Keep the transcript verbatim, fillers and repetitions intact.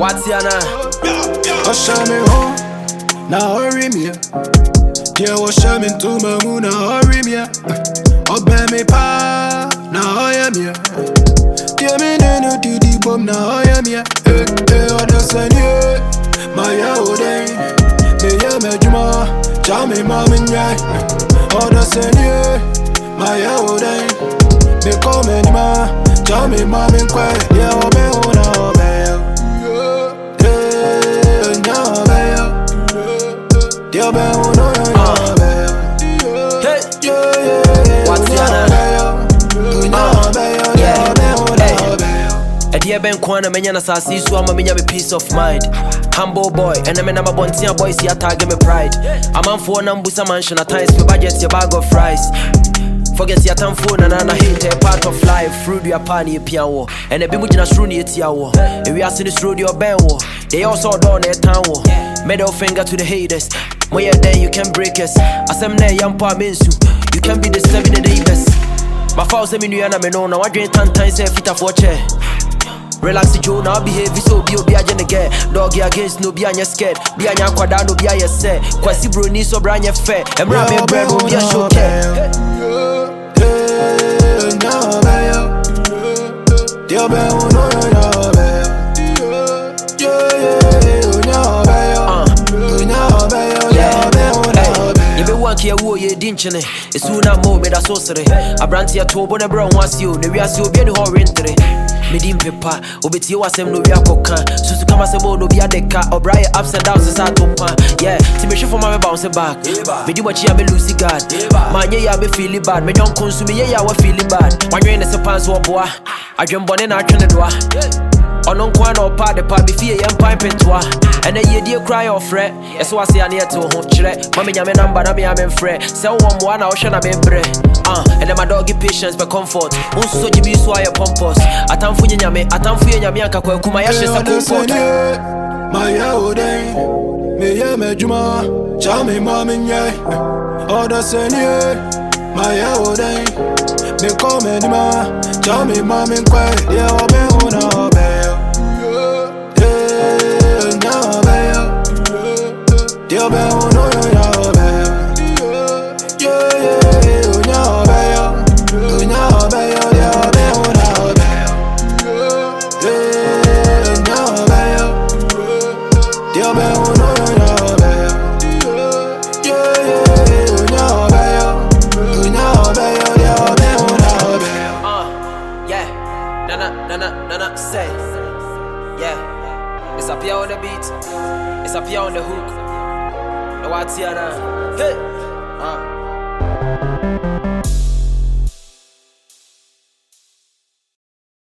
Watiana. Oh, show me home. Now hurry me. Yeah, oh, show me to my moon. Now hurry me. Oh, bear me pa. Now I am here. Yeah, me no do the bomb. Now I am here. Eh, eh, oh, that's a new. My yawo day. Me yeah, me juma. Jam me mom in right. Oh, that's a new. My yawo day. Me call me ma. Jam me mom in quiet. Yeah, oh, me oh, now be. Yeah, be oh, no, yeah, be. Hey, Yeah, Watiana. A dear Ben Kwana Mena Sassi, so I'm a me peace of mind. Humble boy, and I'm a Bontia boy, see a target me pride. A man for Nambusa mansion at times, your budget, your bag of fries. Forget your time phone and I hate a part of life. Fruit your pani piano, and a bimujina shruni at yawo. And we are seeing this road your benwo. They also done a town. Middle finger to the haters. More then you can break us. As I'm there, young pa minsu. You can be disturbing the neighbors. My false seminuana me no, now I drink ten times a fit for chair. Relax the Joe, now behave so be obi agent again. Doggy against no be on your scared. Be on your quadra, no be on your set. Quasi bro ni so brand your fair. And rap your bread will be a show care. Kia wo ye dinchene esuna mo me da sosere abranti atobo na bra nwase o ne wiase obi ani ho rentre medim pepa obeti wasem no wi akoka susu kama se bo no bi adeka obraye ups and downs sa topa yeah ti me hwe for my bounce back medi wachi ya me lose guard manye ya be feel bad me nyon consume ye ya wa feel bad wanwe ne se pants wo boa adwembone na atwene doa Onon kwa no pa de pa be fie yem pipe ntoa ene ye die cry of fret eso ase ane eto ho kire mama nyame number na me am frɛ se wo mo na wo hwe na me bre ah ene my doggy patience be comfort unso gibi so aye pompous atamfo nyame atamfo ye nyame anka kwa kuma ya hye se comfort my yawo day me ye me juma chame mama nyai oda senie my yawo day me come ni ma chame mama nkwa ye obe una obe Yo be oh no yo yo be yeah yeah oh no be yo oh no be yo yo be oh no be yeah no be yo yo be oh no yo be yeah yeah oh no be yo oh no be yo yo be oh no be uh yeah nana nana nana say yeah it's up here on the beat it's up here on the hook. Watiana, hey.